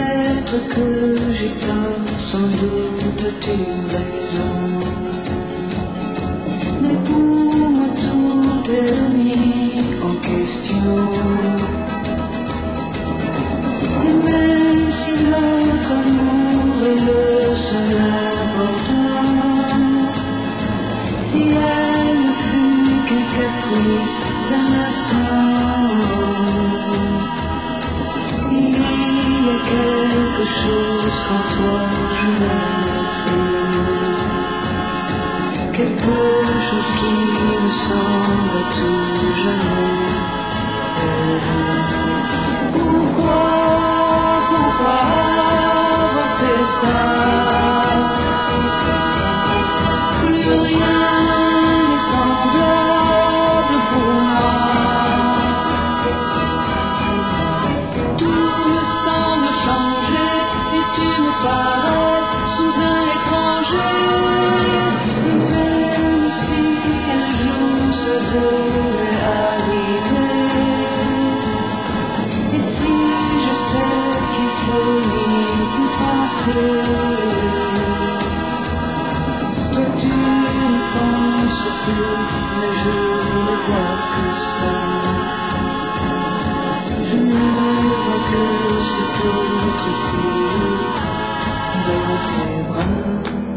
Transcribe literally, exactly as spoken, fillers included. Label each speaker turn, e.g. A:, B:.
A: Peut-être que j'ai tort, sans doute tu as raison. Mais pour moi tout est remis en question. Et même si notre amour est le seul important, si elle ne fut qu'un caprice d'un instant, il y a quelque chose qu'en toi je n'aime plus, quelque chose qui me semble à tout jamais perdu. Pourquoi, pourquoi avoir fait ça? Plus rien n'est semblable pour moi. Tout me semble changer et tu me parais soudain étranger. Et même si un jour ça devait arriver, et si je sais qu'il faut y penser, toi tu ne penses plus, mais je ne vois que ça. Je ne vois que cette autre fille dans tes bras.